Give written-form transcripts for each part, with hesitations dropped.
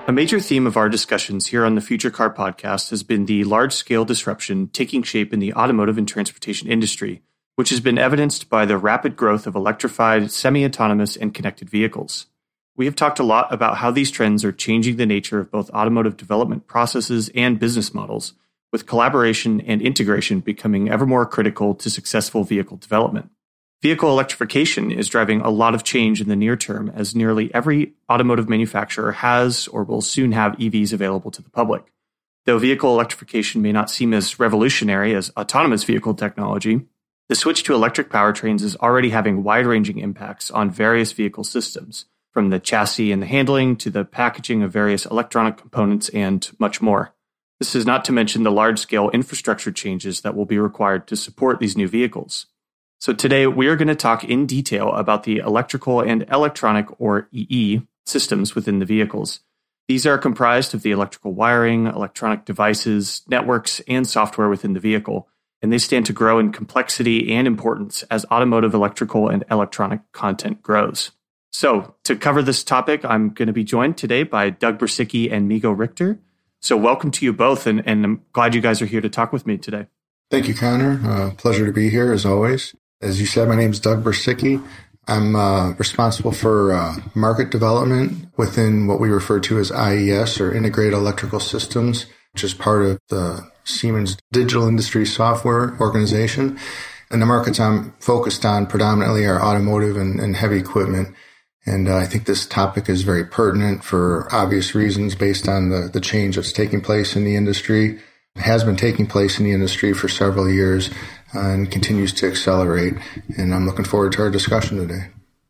A major theme of our discussions here on the Future Car podcast has been the large-scale disruption taking shape in the automotive and transportation industry, which has been evidenced by the rapid growth of electrified, semi-autonomous, and connected vehicles. We have talked a lot about how these trends are changing the nature of both automotive development processes and business models, with collaboration and integration becoming ever more critical to successful vehicle development. Vehicle electrification is driving a lot of change in the near term, as nearly every automotive manufacturer has or will soon have EVs available to the public. Though vehicle electrification may not seem as revolutionary as autonomous vehicle technology, the switch to electric powertrains is already having wide-ranging impacts on various vehicle systems, from the chassis and the handling to the packaging of various electronic components and much more. This is not to mention the large-scale infrastructure changes that will be required to support these new vehicles. So today we are going to talk in detail about the electrical and electronic, or EE, systems within the vehicles. These are comprised of the electrical wiring, electronic devices, networks, and software within the vehicle, and they stand to grow in complexity and importance as automotive electrical and electronic content grows. So to cover this topic, I'm going to be joined today by Doug Bersicki and Migo Richter. So welcome to you both, and I'm glad you guys are here to talk with me today. Thank you, Connor. Pleasure to be here, as always. As you said, my name is Doug Bersicki. I'm responsible for market development within what we refer to as IES, or Integrated Electrical Systems, which is part of the Siemens Digital Industry Software organization. And the markets I'm focused on predominantly are automotive and heavy equipment. And I think this topic is very pertinent for obvious reasons based on the change that's taking place in the industry. It has been taking place in the industry for several years and continues to accelerate. And I'm looking forward to our discussion today.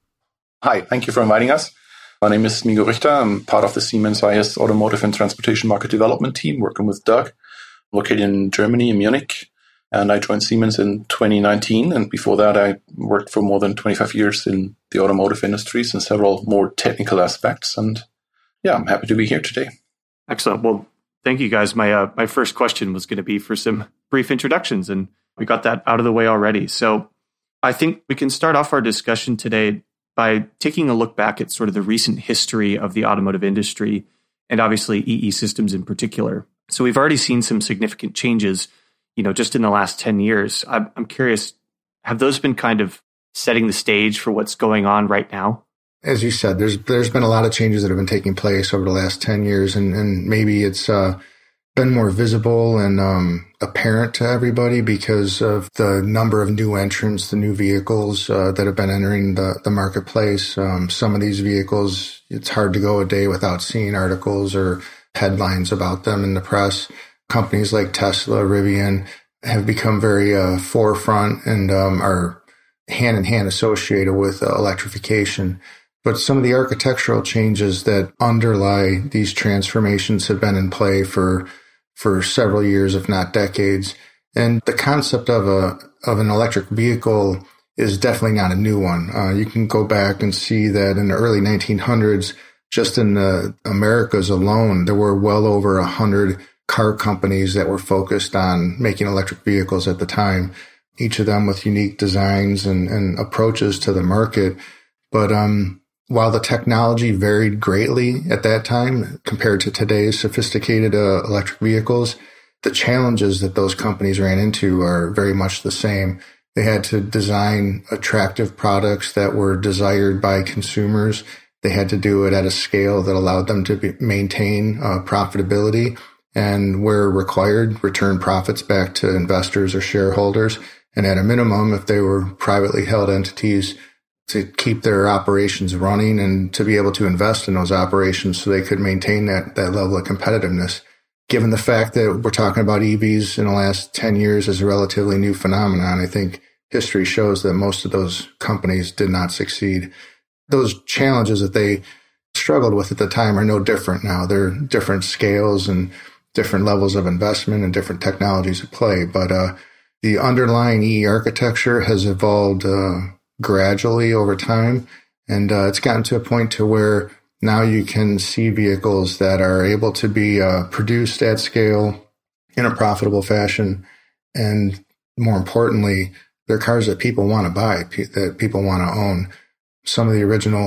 Hi, thank you for inviting us. My name is Migo Richter. I'm part of the Siemens IS Automotive and Transportation Market Development team, working with Doug, located in Germany, in Munich. And I joined Siemens in 2019. And before that, I worked for more than 25 years in the automotive industries in several more technical aspects. And yeah, I'm happy to be here today. Excellent. Well, thank you guys. My first question was going to be for some brief introductions, and we got that out of the way already. So I think we can start off our discussion today by taking a look back at sort of the recent history of the automotive industry, and obviously EE systems in particular. So we've already seen some significant changes, just in the last 10 years. I'm curious, have those been kind of setting the stage for what's going on right now? As you said, there's been a lot of changes that have been taking place over the last 10 years, and maybe it's been more visible and apparent to everybody because of the number of new entrants, the new vehicles that have been entering the marketplace. Some of these vehicles, it's hard to go a day without seeing articles or headlines about them in the press. Companies like Tesla, Rivian have become very forefront and are hand-in-hand associated with electrification. But some of the architectural changes that underlie these transformations have been in play for several years, if not decades. And the concept of an electric vehicle is definitely not a new one. You can go back and see that in the early 1900s, just in the Americas alone, there were well over 100 car companies that were focused on making electric vehicles at the time, each of them with unique designs and approaches to the market. But while the technology varied greatly at that time compared to today's sophisticated electric vehicles, the challenges that those companies ran into are very much the same. They had to design attractive products that were desired by consumers. They had to do it at a scale that allowed them to maintain profitability, and where required, return profits back to investors or shareholders. And at a minimum, if they were privately held entities, to keep their operations running and to be able to invest in those operations so they could maintain that level of competitiveness. Given the fact that we're talking about EVs in the last 10 years as a relatively new phenomenon, I think history shows that most of those companies did not succeed. Those challenges that they struggled with at the time are no different now. They're different scales and different levels of investment and different technologies at play. But the underlying EE architecture has evolved gradually over time, and it's gotten to a point to where now you can see vehicles that are able to be produced at scale in a profitable fashion, and more importantly, they're cars that people want to buy, that people want to own. Some of the original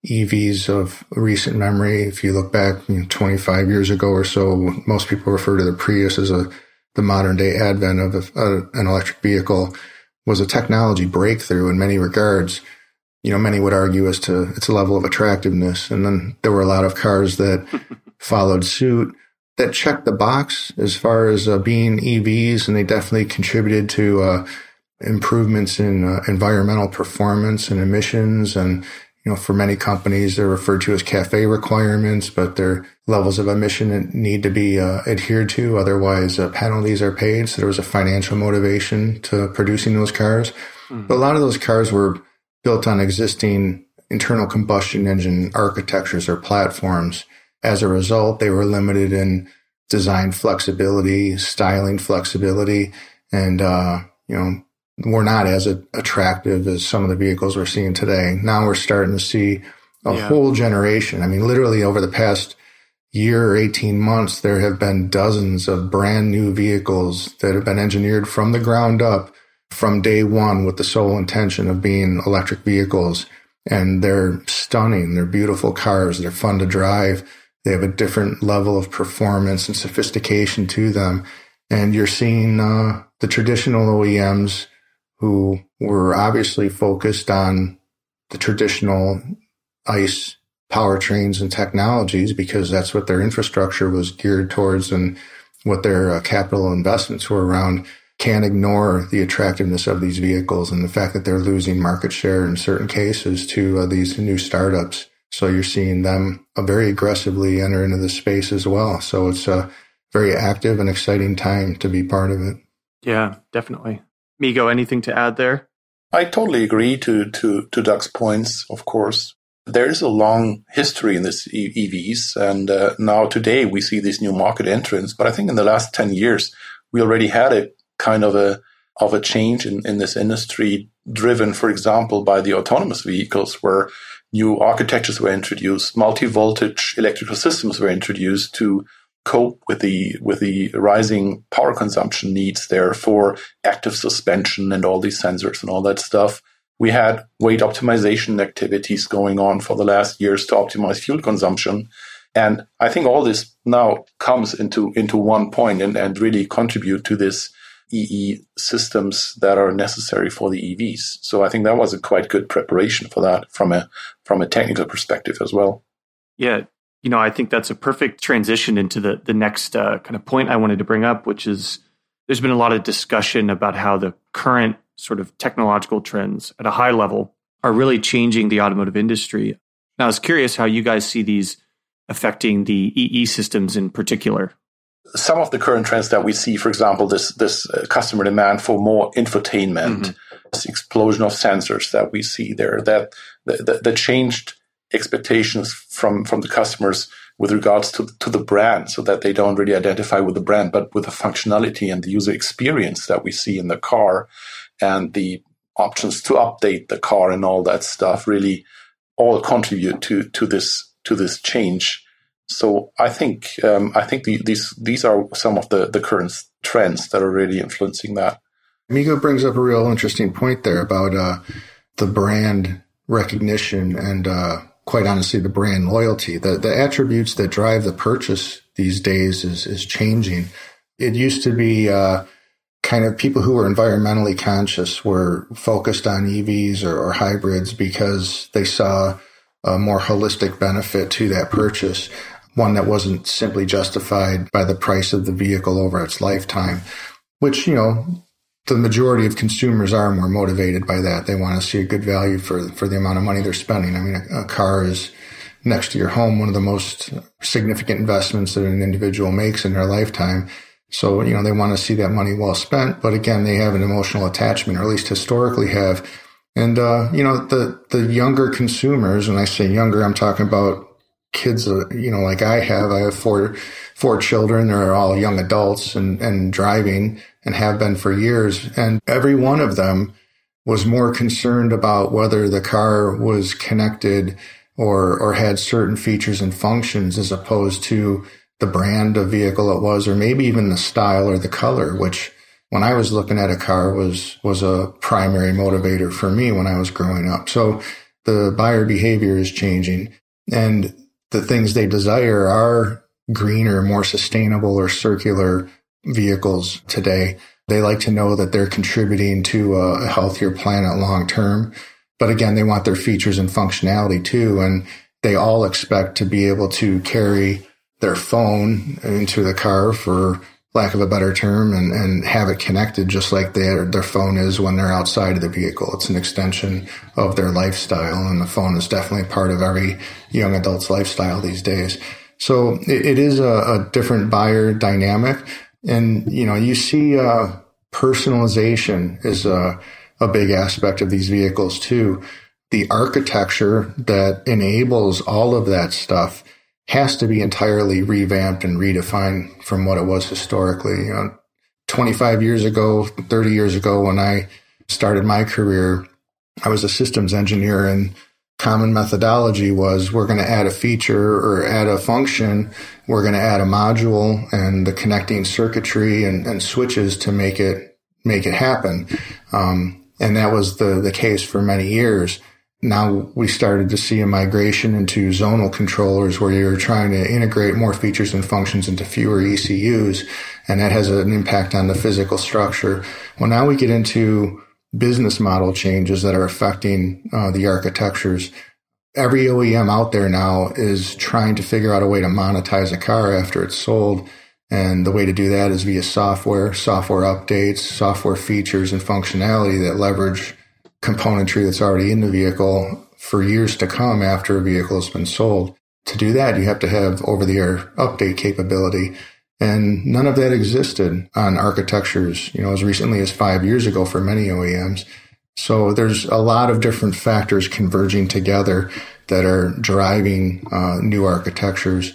EVs of recent memory. If you look back 25 years ago or so, most people refer to the Prius as the modern day advent of an electric vehicle, was a technology breakthrough in many regards. Many would argue as to its level of attractiveness. And then there were a lot of cars that followed suit that checked the box as far as being EVs, and they definitely contributed to improvements in environmental performance and emissions. And, for many companies, they're referred to as CAFE requirements, but their levels of emission need to be adhered to. Otherwise, penalties are paid. So there was a financial motivation to producing those cars. Mm-hmm. But a lot of those cars were built on existing internal combustion engine architectures or platforms. As a result, they were limited in design flexibility, styling flexibility, and, were not as attractive as some of the vehicles we're seeing today. Now we're starting to see a whole generation. I mean, literally over the past year or 18 months, there have been dozens of brand new vehicles that have been engineered from the ground up from day one with the sole intention of being electric vehicles. And they're stunning. They're beautiful cars. They're fun to drive. They have a different level of performance and sophistication to them. And you're seeing the traditional OEMs who were obviously focused on the traditional ICE powertrains and technologies because that's what their infrastructure was geared towards and what their capital investments were around, can't ignore the attractiveness of these vehicles and the fact that they're losing market share in certain cases to these new startups. So you're seeing them very aggressively enter into the space as well. So it's a very active and exciting time to be part of it. Yeah, definitely. Migo, anything to add there? I totally agree to Doug's points, of course. There is a long history in this EVs, and now today we see these new market entrants. But I think in the last 10 years, we already had a kind of a change in this industry, driven, for example, by the autonomous vehicles, where new architectures were introduced, multi-voltage electrical systems were introduced to cope with the rising power consumption needs there for active suspension and all these sensors and all that stuff. We had weight optimization activities going on for the last years to optimize fuel consumption. And I think all this now comes into one point and really contribute to this EE systems that are necessary for the EVs. So I think that was a quite good preparation for that from a technical perspective as well. Yeah. I think that's a perfect transition into the next kind of point I wanted to bring up, which is there's been a lot of discussion about how the current sort of technological trends at a high level are really changing the automotive industry. Now, I was curious how you guys see these affecting the EE systems in particular. Some of the current trends that we see, for example, this customer demand for more infotainment, this explosion of sensors that we see there, that the changed expectations from the customers with regards to the brand, so that they don't really identify with the brand, but with the functionality and the user experience that we see in the car, and the options to update the car and all that stuff really all contribute to this change. So I think these are some of the current trends that are really influencing that. Migo brings up a real interesting point there about the brand recognition and quite honestly the brand loyalty. The attributes that drive the purchase these days is changing. It used to be kind of people who were environmentally conscious were focused on EVs or hybrids because they saw a more holistic benefit to that purchase, one that wasn't simply justified by the price of the vehicle over its lifetime, which, the majority of consumers are more motivated by that. They want to see a good value for the amount of money they're spending. I mean, a car is next to your home, one of the most significant investments that an individual makes in their lifetime. So, they want to see that money well spent. But again, they have an emotional attachment, or at least historically have. And, the younger consumers, when I say younger, I'm talking about kids, like I have four children. They're all young adults and driving and have been for years. And every one of them was more concerned about whether the car was connected or had certain features and functions as opposed to the brand of vehicle it was, or maybe even the style or the color, which when I was looking at a car was a primary motivator for me when I was growing up. So the buyer behavior is changing, and the things they desire are greener, more sustainable or circular vehicles today. They like to know that they're contributing to a healthier planet long term. But again, they want their features and functionality too. And they all expect to be able to carry their phone into the car, for lack of a better term, and have it connected just like their phone is when they're outside of the vehicle. It's an extension of their lifestyle, and the phone is definitely part of every young adult's lifestyle these days. So it is a different buyer dynamic. And, you see personalization is a big aspect of these vehicles too. The architecture that enables all of that stuff has to be entirely revamped and redefined from what it was historically. 25 years ago, 30 years ago, when I started my career, I was a systems engineer, and common methodology was, we're going to add a feature or add a function. We're going to add a module and the connecting circuitry and switches to make it happen. And that was the case for many years. Now we started to see a migration into zonal controllers, where you're trying to integrate more features and functions into fewer ECUs, and that has an impact on the physical structure. Well, now we get into business model changes that are affecting the architectures. Every OEM out there now is trying to figure out a way to monetize a car after it's sold. And the way to do that is via software updates, software features and functionality that leverage componentry that's already in the vehicle for years to come after a vehicle has been sold. To do that, you have to have over-the-air update capability. And none of that existed on architectures, as recently as 5 years ago for many OEMs. So there's a lot of different factors converging together that are driving new architectures.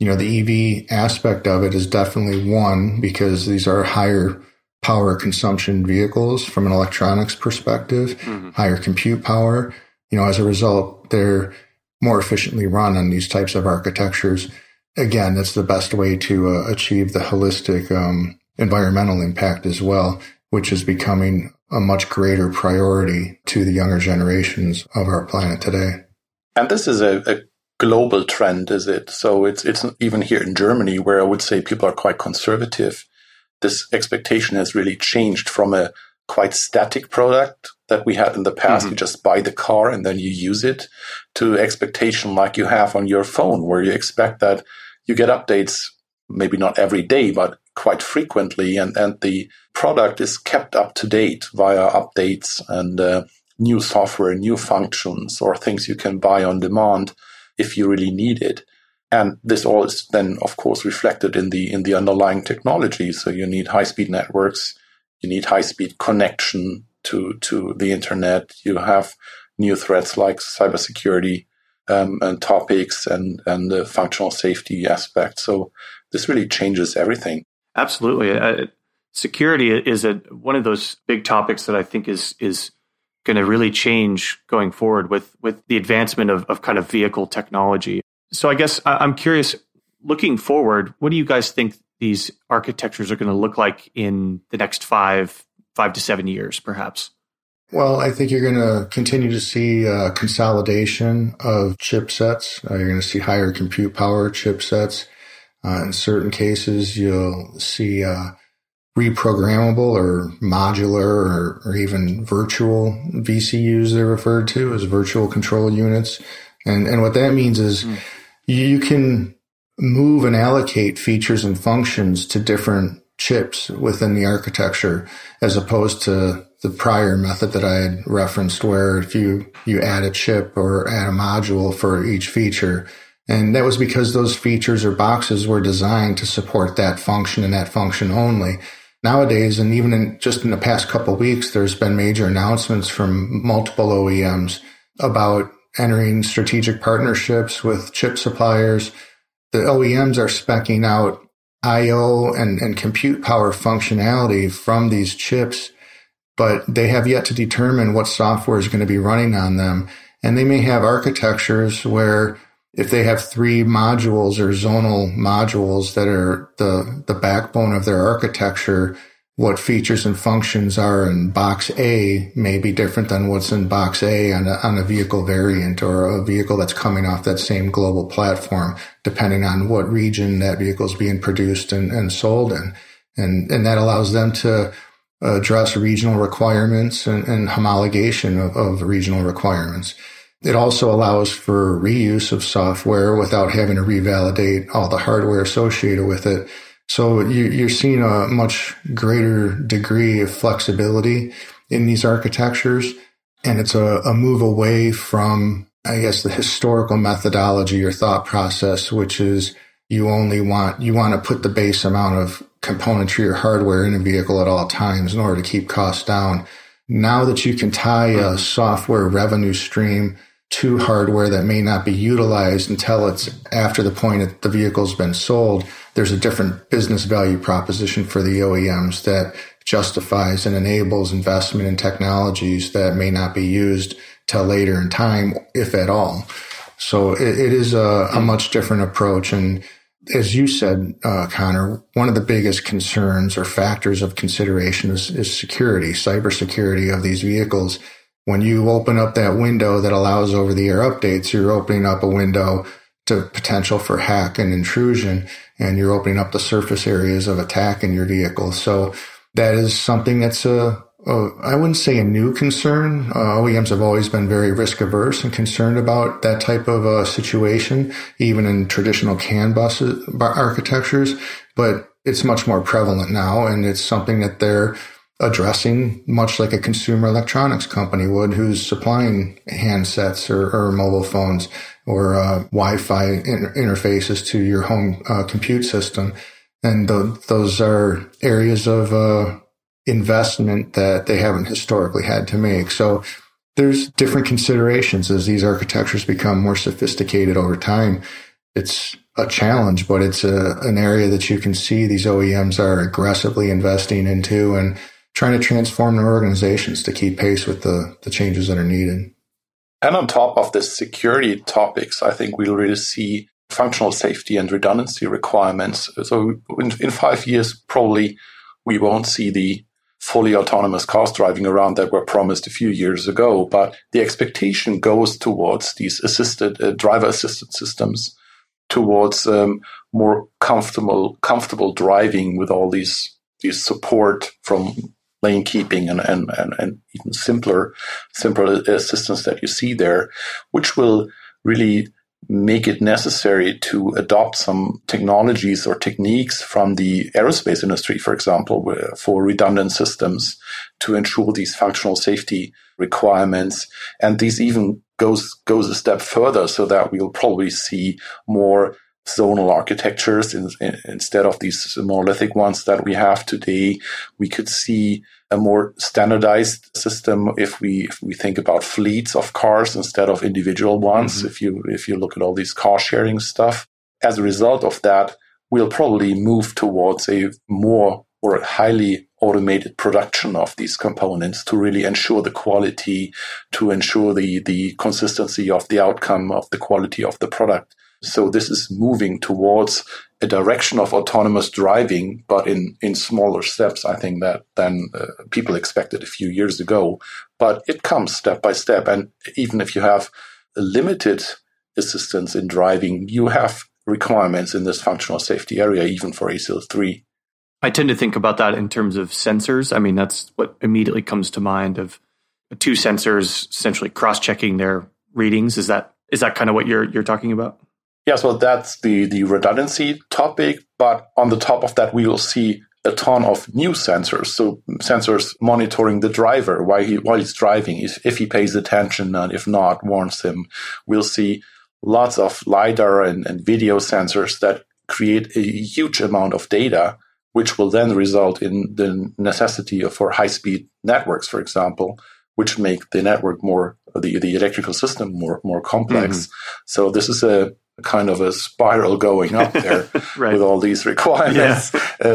The EV aspect of it is definitely one, because these are higher power consumption vehicles from an electronics perspective, higher compute power. As a result, they're more efficiently run on these types of architectures. Again, that's the best way to achieve the holistic environmental impact as well, which is becoming a much greater priority to the younger generations of our planet today. And this is a global trend, is it? So it's even here in Germany, where I would say people are quite conservative. This expectation has really changed from a quite static product that we had in the past. You just buy the car and then you use it, to expectation like you have on your phone, where you expect that you get updates, maybe not every day, but quite frequently. And the product is kept up to date via updates and new software, new functions, or things you can buy on demand if you really need it. And this all is then, of course, reflected in the underlying technology. So you need high-speed networks, you need high-speed connection to the internet. You have new threats like cybersecurity and topics and the functional safety aspect. So this really changes everything. Absolutely. Security is one of those big topics that I think is going to really change going forward with the advancement of kind of vehicle technology. So I guess I'm curious, looking forward, what do you guys think these architectures are going to look like in the next 5 to 7 years, perhaps? Well, I think you're going to continue to see consolidation of chipsets. You're going to see higher compute power chipsets. In certain cases, you'll see reprogrammable or modular or even virtual VCUs, they're referred to as virtual control units. And what that means is you can move and allocate features and functions to different chips within the architecture, as opposed to the prior method that I had referenced, where if you add a chip or add a module for each feature. And that was because those features or boxes were designed to support that function and that function only. Nowadays, and even in the past couple of weeks, there's been major announcements from multiple OEMs about entering strategic partnerships with chip suppliers. The OEMs are speccing out I/O and compute power functionality from these chips, but they have yet to determine what software is going to be running on them. And they may have architectures where if they have 3 modules or zonal modules that are the backbone of their architecture, what features and functions are in box A may be different than what's in box A on a vehicle variant or a vehicle that's coming off that same global platform, depending on what region that vehicle is being produced and sold in. And that allows them to address regional requirements and homologation of regional requirements. It also allows for reuse of software without having to revalidate all the hardware associated with it. So you're seeing a much greater degree of flexibility in these architectures. And it's a move away from, I guess, the historical methodology or thought process, which is you want to put the base amount of componentry or hardware in a vehicle at all times in order to keep costs down. Now that you can tie a software revenue stream to hardware that may not be utilized until it's after the point that the vehicle's been sold, there's a different business value proposition for the OEMs that justifies and enables investment in technologies that may not be used till later in time, if at all. So it is a much different approach. And as you said, Connor, one of the biggest concerns or factors of consideration is security, cybersecurity of these vehicles. When you open up that window that allows over-the-air updates, you're opening up a window to potential for hack and intrusion, and you're opening up the surface areas of attack in your vehicle. So that is something that's I wouldn't say a new concern. OEMs have always been very risk averse and concerned about that type of situation, even in traditional CAN bus architectures, but it's much more prevalent now, and it's something that they're addressing much like a consumer electronics company would who's supplying handsets or mobile phones or Wi-Fi interfaces to your home compute system. And those are areas of investment that they haven't historically had to make. So there's different considerations as these architectures become more sophisticated over time. It's a challenge, but it's an area that you can see these OEMs are aggressively investing into and trying to transform their organizations to keep pace with the changes that are needed. And on top of the security topics, I think we'll really see functional safety and redundancy requirements. So in 5 years, probably we won't see the fully autonomous cars driving around that were promised a few years ago. But the expectation goes towards these driver-assisted systems, towards more comfortable driving with all these support from lane keeping and even simpler assistance that you see there, which will really make it necessary to adopt some technologies or techniques from the aerospace industry, for example, for redundant systems to ensure these functional safety requirements. And these even goes a step further, so that we'll probably see more zonal architectures instead of these monolithic ones that we have today. We could see a more standardized system if we think about fleets of cars instead of individual ones. Mm-hmm. If you look at all these car sharing stuff, as a result of that, we'll probably move towards a more or highly automated production of these components to really ensure the quality, to ensure the consistency of the outcome, of the quality of the product. So this is moving towards a direction of autonomous driving, but in smaller steps, I think, than people expected a few years ago. But it comes step by step. And even if you have a limited assistance in driving, you have requirements in this functional safety area, even for ASIL 3. I tend to think about that in terms of sensors. I mean, that's what immediately comes to mind of two sensors essentially cross-checking their readings. Is that kind of what you're talking about? Yes, well, that's the redundancy topic. But on the top of that, we will see a ton of new sensors. So sensors monitoring the driver while he's driving, if he pays attention, and if not, warns him. We'll see lots of LiDAR and video sensors that create a huge amount of data, which will then result in the necessity for high-speed networks, for example, which make the network the electrical system more complex. Mm-hmm. So this is a kind of a spiral going up there right. With all these requirements,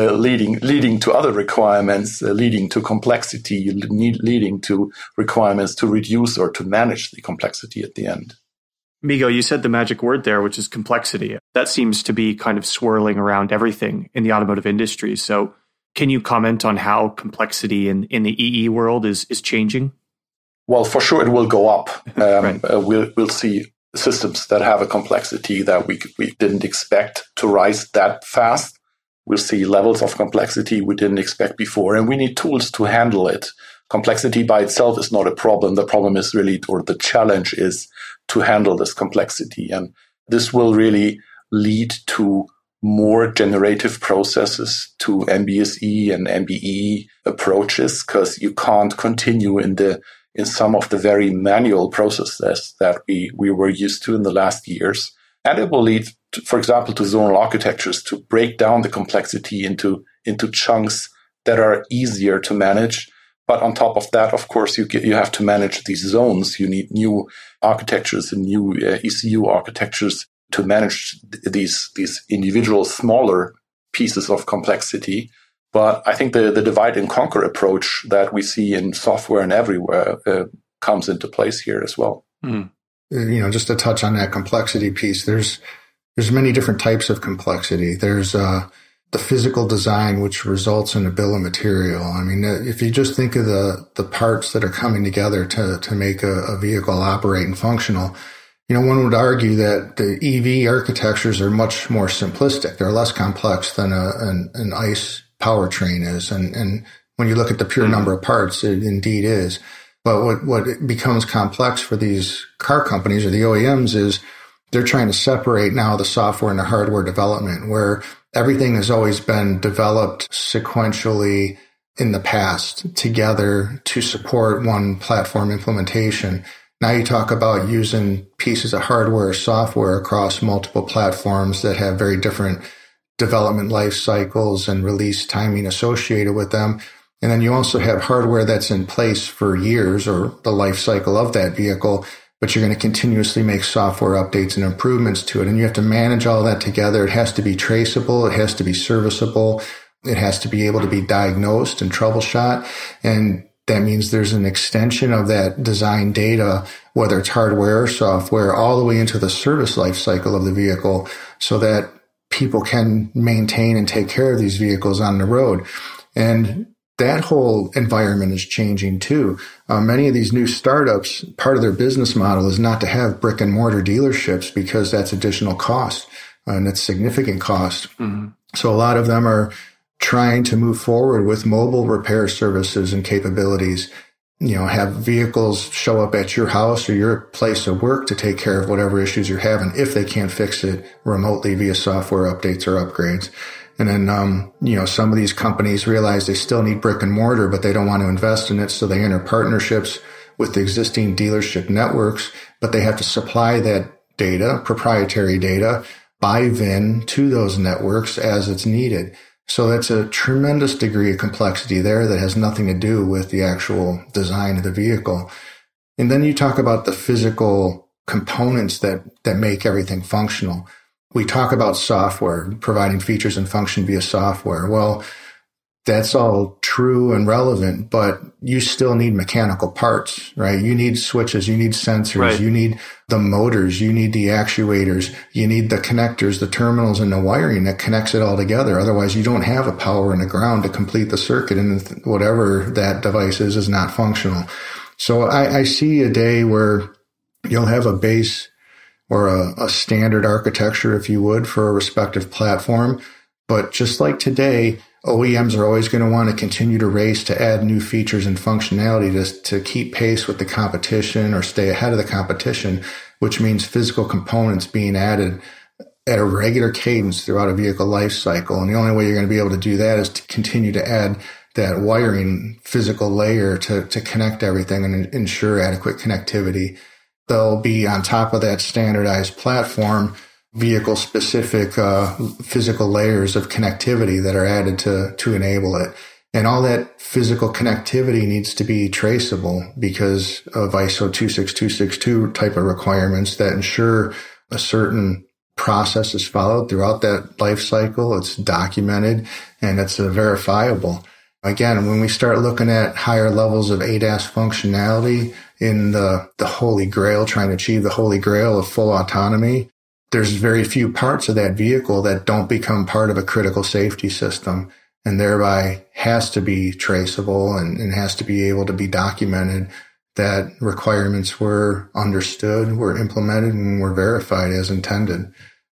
leading to other requirements, leading to complexity, leading to requirements to reduce or to manage the complexity at the end. Migo, you said the magic word there, which is complexity. That seems to be kind of swirling around everything in the automotive industry. So Can you comment on how complexity in the EE world is changing? Well, for sure, it will go up. Right. We'll see systems that have a complexity that we didn't expect to rise that fast. We'll see levels of complexity we didn't expect before, and we need tools to handle it. Complexity by itself is not a problem. The problem is really, or the challenge is to handle this complexity. And this will really lead to more generative processes, to MBSE and MBE approaches, because you can't continue in some of the very manual processes that we were used to in the last years. And it will lead, for example, to zonal architectures to break down the complexity into chunks that are easier to manage. But on top of that, of course, you have to manage these zones. You need new architectures and new ECU architectures to manage these individual smaller pieces of complexity. But I think the divide and conquer approach that we see in software and everywhere comes into place here as well. Mm. Just to touch on that complexity piece, there's many different types of complexity. There's the physical design, which results in a bill of material. I mean, if you just think of the parts that are coming together to make a vehicle operate and functional, one would argue that the EV architectures are much more simplistic. They're less complex than an ICE powertrain is. And when you look at the pure number of parts, it indeed is. But what becomes complex for these car companies or the OEMs is they're trying to separate now the software and the hardware development, where everything has always been developed sequentially in the past together to support one platform implementation. Now you talk about using pieces of hardware or software across multiple platforms that have very different development life cycles and release timing associated with them. And then you also have hardware that's in place for years or the life cycle of that vehicle, but you're going to continuously make software updates and improvements to it. And you have to manage all that together. It has to be traceable. It has to be serviceable. It has to be able to be diagnosed and troubleshot. And that means there's an extension of that design data, whether it's hardware or software, all the way into the service life cycle of the vehicle so that people can maintain and take care of these vehicles on the road. And that whole environment is changing too. Many of these new startups, part of their business model is not to have brick and mortar dealerships because that's additional cost and it's significant cost. Mm-hmm. So a lot of them are trying to move forward with mobile repair services and capabilities, have vehicles show up at your house or your place of work to take care of whatever issues you're having if they can't fix it remotely via software updates or upgrades. And then, some of these companies realize they still need brick and mortar, but they don't want to invest in it. So they enter partnerships with the existing dealership networks, but they have to supply that data, proprietary data, by VIN to those networks as it's needed. So that's a tremendous degree of complexity there that has nothing to do with the actual design of the vehicle. And then you talk about the physical components that make everything functional. We talk about software, providing features and function via software. Well, that's all true and relevant, but you still need mechanical parts, right? You need switches, you need sensors, right. You need the motors, you need the actuators, you need the connectors, the terminals, and the wiring that connects it all together. Otherwise, you don't have a power and a ground to complete the circuit, and whatever that device is not functional. So I see a day where you'll have a base or a standard architecture, if you would, for a respective platform. But just like today, OEMs are always going to want to continue to race to add new features and functionality to keep pace with the competition or stay ahead of the competition, which means physical components being added at a regular cadence throughout a vehicle life cycle. And the only way you're going to be able to do that is to continue to add that wiring physical layer to connect everything and ensure adequate connectivity. They'll be on top of that standardized platform vehicle-specific physical layers of connectivity that are added to enable it. And all that physical connectivity needs to be traceable because of ISO 26262 type of requirements that ensure a certain process is followed throughout that life cycle. It's documented and it's verifiable. Again, when we start looking at higher levels of ADAS functionality in the holy grail, trying to achieve the holy grail of full autonomy, there's very few parts of that vehicle that don't become part of a critical safety system. and thereby has to be traceable and has to be able to be documented that requirements were understood, were implemented, and were verified as intended.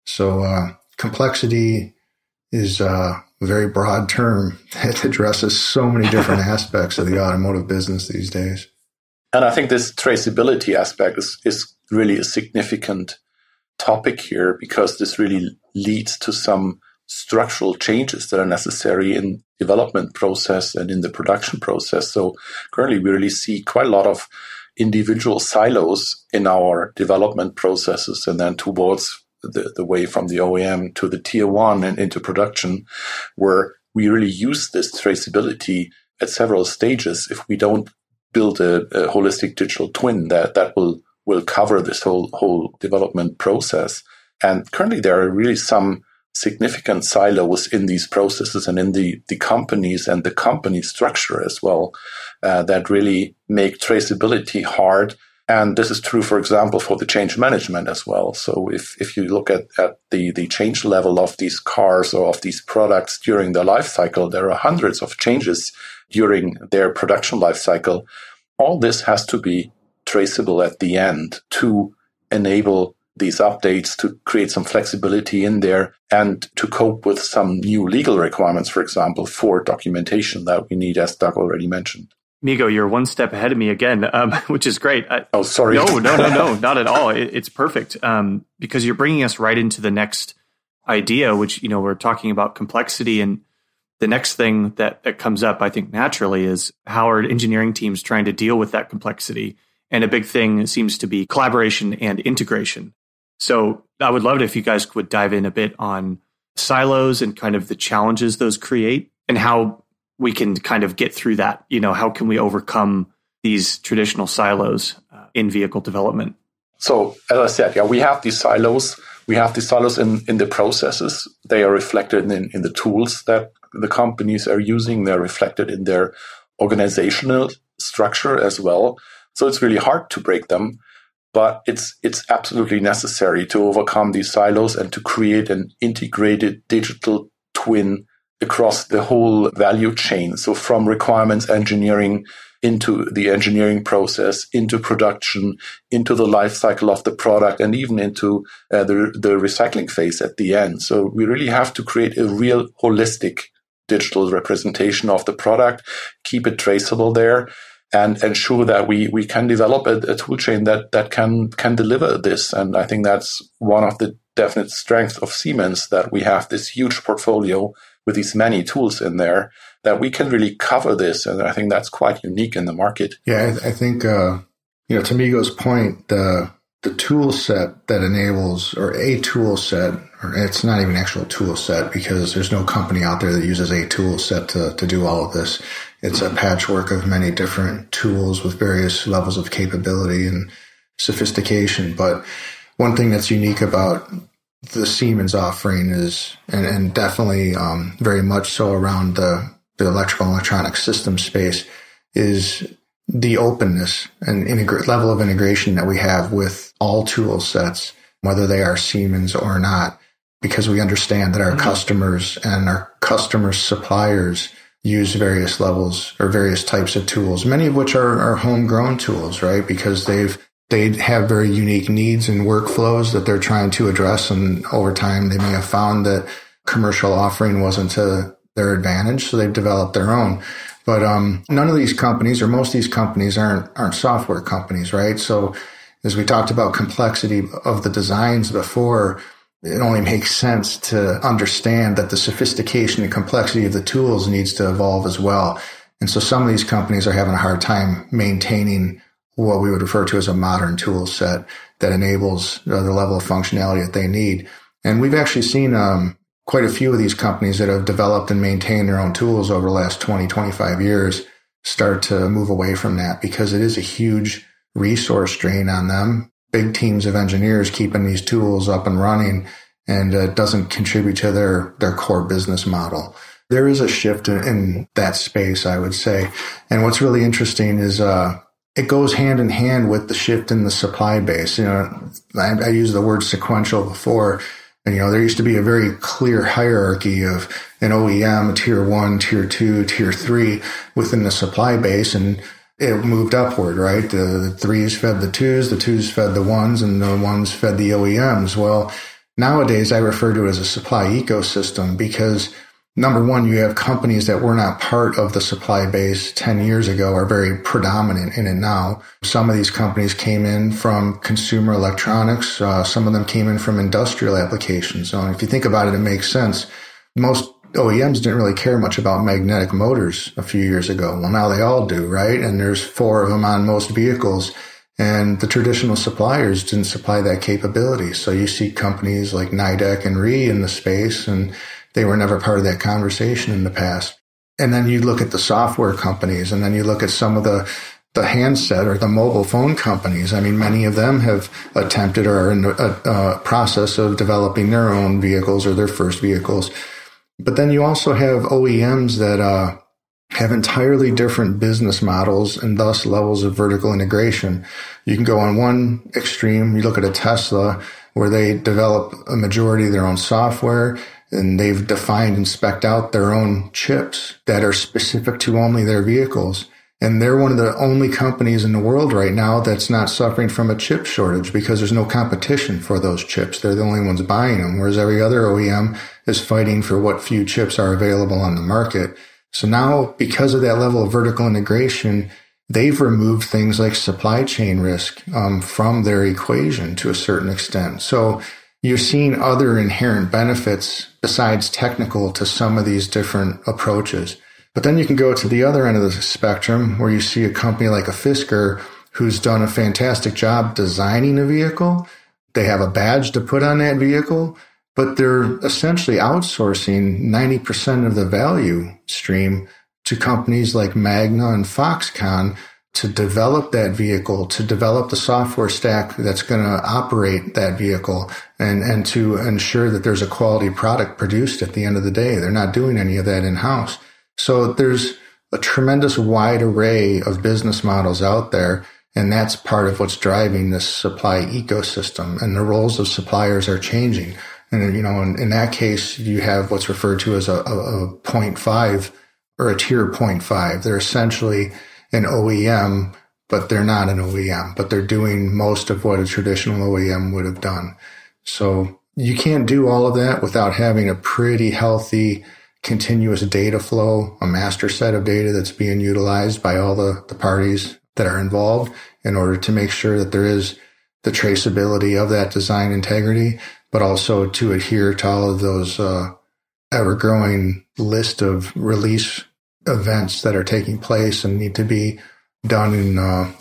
So complexity is a very broad term that addresses so many different aspects of the automotive business these days. And I think this traceability aspect is really a significant topic here, because this really leads to some structural changes that are necessary in development process and in the production process. So currently we really see quite a lot of individual silos in our development processes, and then towards the way from the OEM to the tier one and into production, where we really use this traceability at several stages. If we don't build a holistic digital twin that will cover this whole development process. And currently there are really some significant silos in these processes and in the companies and the company structure as well, that really make traceability hard. And this is true, for example, for the change management as well. So if you look at the change level of these cars or of these products during their life cycle, there are hundreds of changes during their production life cycle. All this has to be traceable at the end to enable these updates, to create some flexibility in there, and to cope with some new legal requirements, for example, for documentation that we need, as Doug already mentioned. Migo, you're one step ahead of me again, which is great. Oh, sorry. No, not at all. It's perfect, because you're bringing us right into the next idea, which, we're talking about complexity. And the next thing that comes up, I think, naturally is how are engineering teams trying to deal with that complexity? And a big thing seems to be collaboration and integration. So I would love it if you guys would dive in a bit on silos and kind of the challenges those create and how we can kind of get through that. How can we overcome these traditional silos in vehicle development? So as I said, we have these silos. We have these silos in the processes. They are reflected in the tools that the companies are using. They're reflected in their organizational structure as well. So it's really hard to break them, but it's absolutely necessary to overcome these silos and to create an integrated digital twin across the whole value chain. So from requirements engineering into the engineering process, into production, into the life cycle of the product, and even into the recycling phase at the end. So we really have to create a real holistic digital representation of the product, keep it traceable there, and ensure that we can develop a tool chain that can deliver this. And I think that's one of the definite strengths of Siemens, that we have this huge portfolio with these many tools in there that we can really cover this. And I think that's quite unique in the market. Yeah, I think, to Migo's point, the tool set that enables, or a tool set, or it's not even actual tool set because there's no company out there that uses a tool set to do all of this. It's a patchwork of many different tools with various levels of capability and sophistication. But one thing that's unique about the Siemens offering is, and definitely very much so around the electrical and electronic system space, is the openness and level of integration that we have with all tool sets, whether they are Siemens or not, because we understand that our customers and our customers' suppliers use various levels or various types of tools, many of which are homegrown tools, right? Because they have very unique needs and workflows that they're trying to address. And over time, they may have found that commercial offering wasn't to their advantage. So they've developed their own. But none of these companies, or most of these companies, aren't software companies, right? So as we talked about complexity of the designs before, it only makes sense to understand that the sophistication and complexity of the tools needs to evolve as well. And so some of these companies are having a hard time maintaining what we would refer to as a modern tool set that enables the level of functionality that they need. And we've actually seen quite a few of these companies that have developed and maintained their own tools over the last 20, 25 years start to move away from that because it is a huge resource drain on them. Big teams of engineers keeping these tools up and running, and it doesn't contribute to their core business model. There is a shift in that space, I would say. And what's really interesting is it goes hand in hand with the shift in the supply base. I used the word sequential before. And, there used to be a very clear hierarchy of an OEM, tier 1, tier 2, tier 3 within the supply base. And it moved upward, right? The 3s fed the 2s fed the 1s, and the 1s fed the OEMs. Well, nowadays I refer to it as a supply ecosystem because, number one, you have companies that were not part of the supply base 10 years ago are very predominant in it now. Some of these companies came in from consumer electronics. Some of them came in from industrial applications. So if you think about it, it makes sense. Most OEMs didn't really care much about magnetic motors a few years ago. Well, now they all do, right? And there's 4 of them on most vehicles. And the traditional suppliers didn't supply that capability. So you see companies like Nidec and REE in the space, and they were never part of that conversation in the past. And then you look at the software companies, and then you look at some of the handset or the mobile phone companies. I mean, many of them have attempted or are in a process of developing their own vehicles or their first vehicles. But then you also have OEMs that have entirely different business models and thus levels of vertical integration. You can go on one extreme. You look at a Tesla where they develop a majority of their own software, and they've defined and spec'd out their own chips that are specific to only their vehicles. And they're one of the only companies in the world right now that's not suffering from a chip shortage because there's no competition for those chips. They're the only ones buying them, whereas every other OEM is fighting for what few chips are available on the market. So now, because of that level of vertical integration, they've removed things like supply chain risk from their equation to a certain extent. So you're seeing other inherent benefits besides technical to some of these different approaches. But then you can go to the other end of the spectrum where you see a company like a Fisker who's done a fantastic job designing a vehicle. They have a badge to put on that vehicle, but they're essentially outsourcing 90% of the value stream to companies like Magna and Foxconn to develop that vehicle, to develop the software stack that's going to operate that vehicle, and to ensure that there's a quality product produced at the end of the day. They're not doing any of that in-house. So there's a tremendous wide array of business models out there, and that's part of what's driving this supply ecosystem. And the roles of suppliers are changing. And, in that case, you have what's referred to as a 0.5 or a tier 0.5. They're essentially an OEM, but they're not an OEM, but they're doing most of what a traditional OEM would have done. So you can't do all of that without having a pretty healthy continuous data flow, a master set of data that's being utilized by all the parties that are involved in order to make sure that there is the traceability of that design integrity, but also to adhere to all of those ever-growing list of release events that are taking place and need to be done in,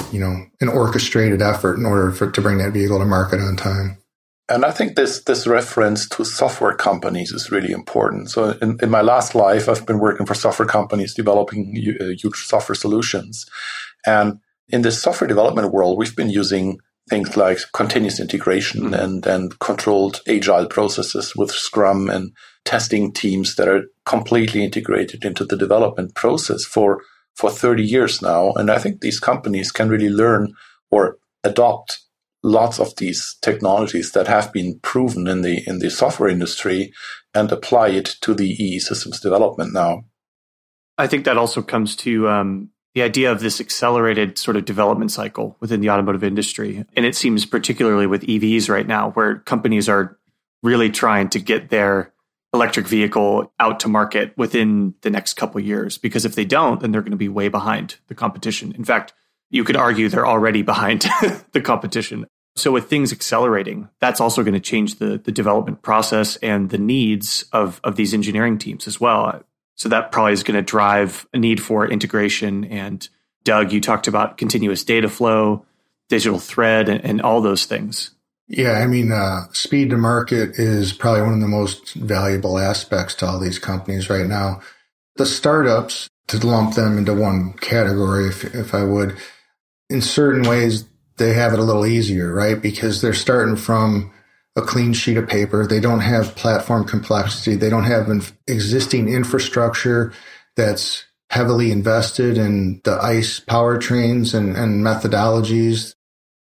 an orchestrated effort in order to bring that vehicle to market on time. And I think this reference to software companies is really important. So in my last life, I've been working for software companies developing huge software solutions. And in the software development world, we've been using things like continuous integration and controlled agile processes with Scrum and testing teams that are completely integrated into the development process for 30 years now. And I think these companies can really learn or adopt lots of these technologies that have been proven in the software industry and apply it to the EE systems development now. I think that also comes to the idea of this accelerated sort of development cycle within the automotive industry. And it seems particularly with EVs right now, where companies are really trying to get their electric vehicle out to market within the next couple of years. Because if they don't, then they're going to be way behind the competition. In fact, you could argue they're already behind the competition. So with things accelerating, that's also going to change the development process and the needs of these engineering teams as well. So that probably is going to drive a need for integration. And Doug, you talked about continuous data flow, digital thread, and all those things. Yeah, I mean, speed to market is probably one of the most valuable aspects to all these companies right now. The startups, to lump them into one category, if I would, in certain ways, they have it a little easier, right? Because they're starting from a clean sheet of paper. They don't have platform complexity. They don't have existing infrastructure that's heavily invested in the ICE powertrains and methodologies.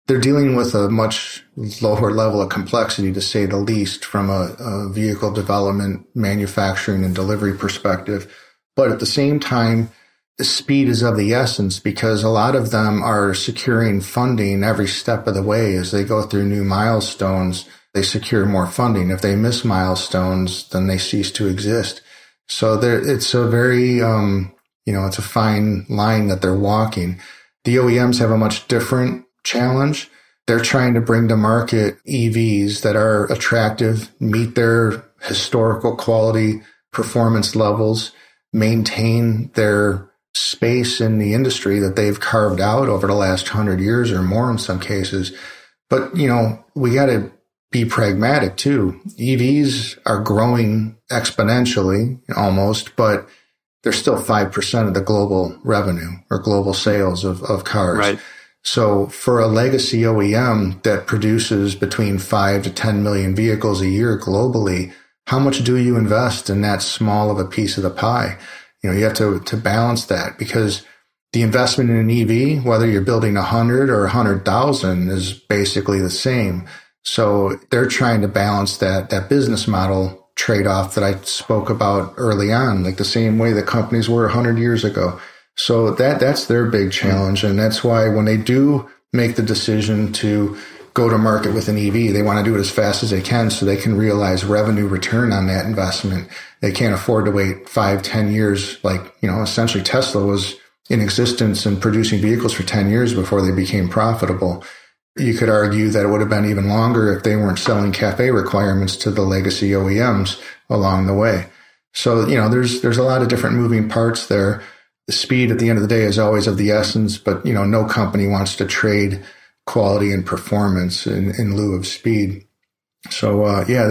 they're dealing with a much lower level of complexity, to say the least, from a vehicle development, manufacturing, and delivery perspective. But at the same time, the speed is of the essence, because a lot of them are securing funding every step of the way. As they go through new milestones, they secure more funding. If they miss milestones, then they cease to exist. So it's a very, it's a fine line that they're walking. The OEMs have a much different challenge. They're trying to bring to market EVs that are attractive, meet their historical quality performance levels, maintain their space in the industry that they've carved out over the last 100 years or more in some cases. But, we got to be pragmatic too. EVs are growing exponentially almost, but they're still 5% of the global revenue or global sales of cars. Right. So for a legacy OEM that produces between 5 to 10 million vehicles a year globally, how much do you invest in that small of a piece of the pie? You have to balance that, because the investment in an EV, whether you're building 100 or 100,000, is basically the same. So they're trying to balance that business model trade-off that I spoke about early on, like the same way that companies were 100 years ago. So that's their big challenge. And that's why when they do make the decision to go to market with an EV, they want to do it as fast as they can so they can realize revenue return on that investment. They can't afford to wait 5-10 years. Like, essentially Tesla was in existence and producing vehicles for 10 years before they became profitable. You could argue that it would have been even longer if they weren't selling CAFE requirements to the legacy OEMs along the way. So, there's a lot of different moving parts there. The speed at the end of the day is always of the essence, but, no company wants to trade quality and performance in lieu of speed. So,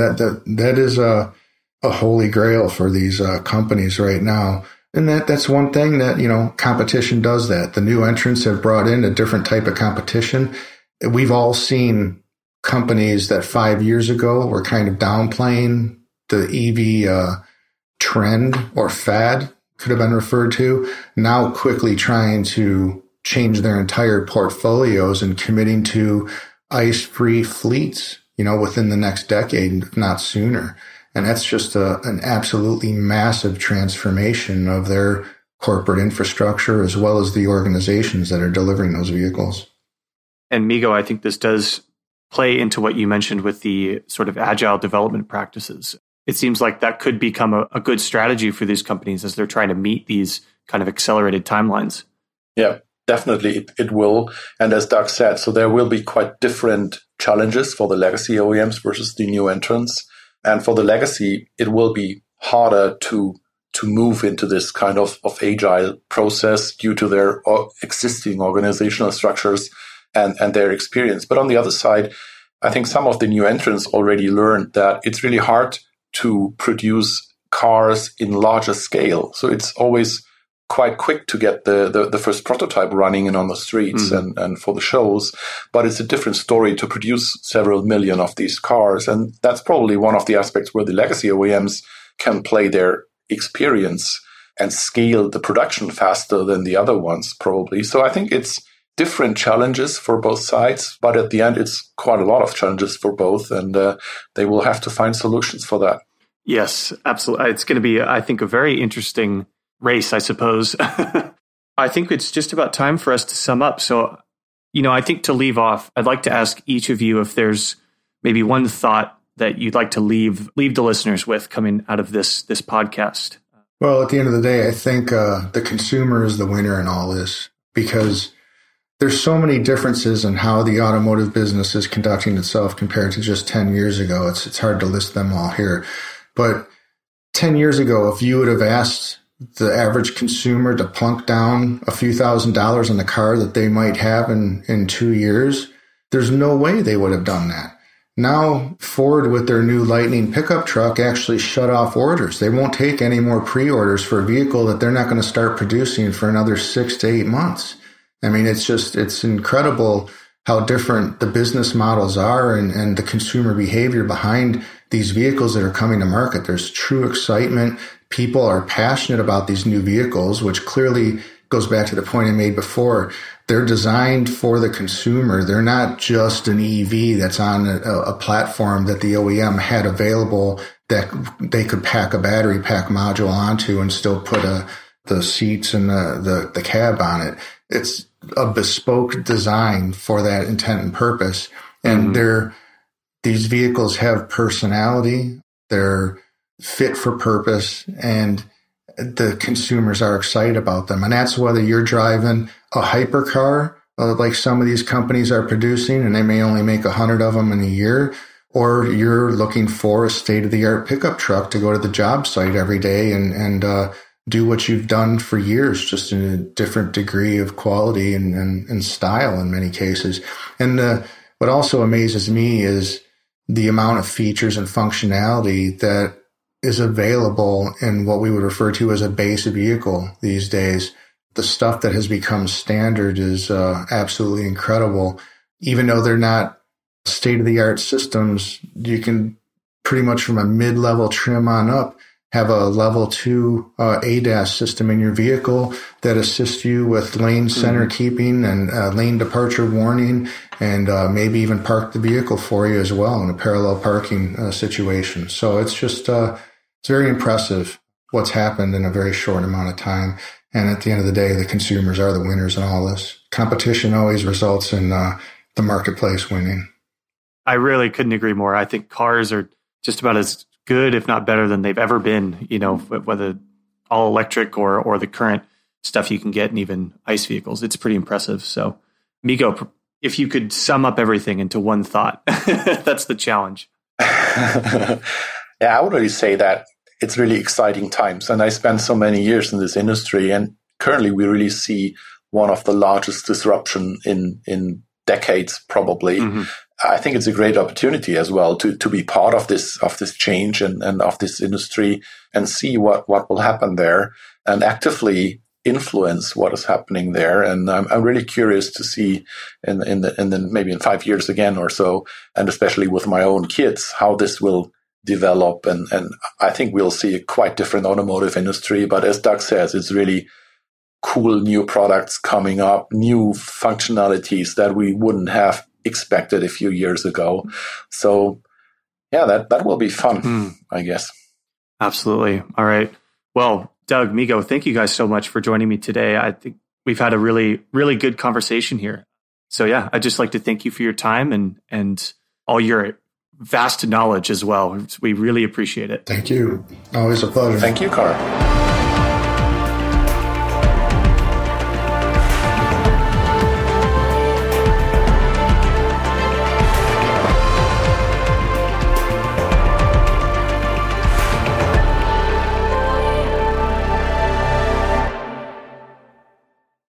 that is a holy grail for these companies right now. And that's one thing that, competition does that. The new entrants have brought in a different type of competition. We've all seen companies that 5 years ago were kind of downplaying the EV trend or fad, could have been referred to, now quickly trying to change their entire portfolios and committing to ICE-free fleets, within the next decade, if not sooner. And that's just an absolutely massive transformation of their corporate infrastructure as well as the organizations that are delivering those vehicles. And Migo, I think this does play into what you mentioned with the sort of agile development practices. It seems like that could become a good strategy for these companies as they're trying to meet these kind of accelerated timelines. Yeah, definitely it will. And as Doug said, so there will be quite different challenges for the legacy OEMs versus the new entrants. And for the legacy, it will be harder to move into this kind of agile process due to their existing organizational structures and their experience. But on the other side, I think some of the new entrants already learned that it's really hard to produce cars in larger scale. So it's always quite quick to get the first prototype running and on the streets and for the shows. But it's a different story to produce several million of these cars. And that's probably one of the aspects where the legacy OEMs can play their experience and scale the production faster than the other ones, probably. So I think it's different challenges for both sides, but at the end, it's quite a lot of challenges for both, and they will have to find solutions for that. Yes, absolutely. It's going to be, I think, a very interesting race, I suppose. I think it's just about time for us to sum up. So, I think to leave off, I'd like to ask each of you if there's maybe one thought that you'd like to leave the listeners with coming out of this podcast. Well, at the end of the day, I think the consumer is the winner in all this, because there's so many differences in how the automotive business is conducting itself compared to just 10 years ago. It's hard to list them all here. But 10 years ago, if you would have asked the average consumer to plunk down a few $1,000s on the car that they might have in 2 years, there's no way they would have done that. Now, Ford with their new Lightning pickup truck actually shut off orders. They won't take any more pre-orders for a vehicle that they're not going to start producing for another 6 to 8 months. I mean, it's incredible how different the business models are and the consumer behavior behind these vehicles that are coming to market. There's true excitement. People are passionate about these new vehicles, which clearly goes back to the point I made before. they're designed for the consumer. They're not just an EV that's on a platform that the OEM had available that they could pack a battery pack module onto and still put the seats and the cab on it. It's a bespoke design for that intent and purpose. And these vehicles have personality. They're fit for purpose, and the consumers are excited about them. And that's whether you're driving a hypercar, like some of these companies are producing, and they may only make 100 of them in a year, or you're looking for a state-of-the-art pickup truck to go to the job site every day and do what you've done for years, just in a different degree of quality and style in many cases. And what also amazes me is the amount of features and functionality that is available in what we would refer to as a base vehicle these days. The stuff that has become standard is absolutely incredible. Even though they're not state-of-the-art systems, you can pretty much from a mid-level trim on up have a level 2 ADAS system in your vehicle that assists you with lane center keeping and lane departure warning, and maybe even park the vehicle for you as well in a parallel parking situation. So it's just it's very impressive what's happened in a very short amount of time. And at the end of the day, the consumers are the winners in all this. Competition always results in the marketplace winning. I really couldn't agree more. I think cars are just about as good, if not better, than they've ever been, you know, whether all electric or the current stuff you can get in even ICE vehicles. It's pretty impressive. So, Migo, if you could sum up everything into one thought, that's the challenge. Yeah, I would really say that it's really exciting times. And I spent so many years in this industry, and currently we really see one of the largest disruption in decades, probably. I think it's a great opportunity as well to be part of this change and of this industry and see what will happen there and actively influence what is happening there. And I'm really curious to see in maybe in 5 years again or so, and especially with my own kids, how this will develop. And I think we'll see a quite different automotive industry. But as Doug says, it's really cool new products coming up, new functionalities that we wouldn't have expected a few years ago. So yeah, that will be fun, I guess. Absolutely. All right. Well, Doug, Migo, thank you guys so much for joining me today. I think we've had a really, really good conversation here. So yeah, I'd just like to thank you for your time and all your vast knowledge as well. We really appreciate it. Thank you. Always a pleasure. Thank you, Carl.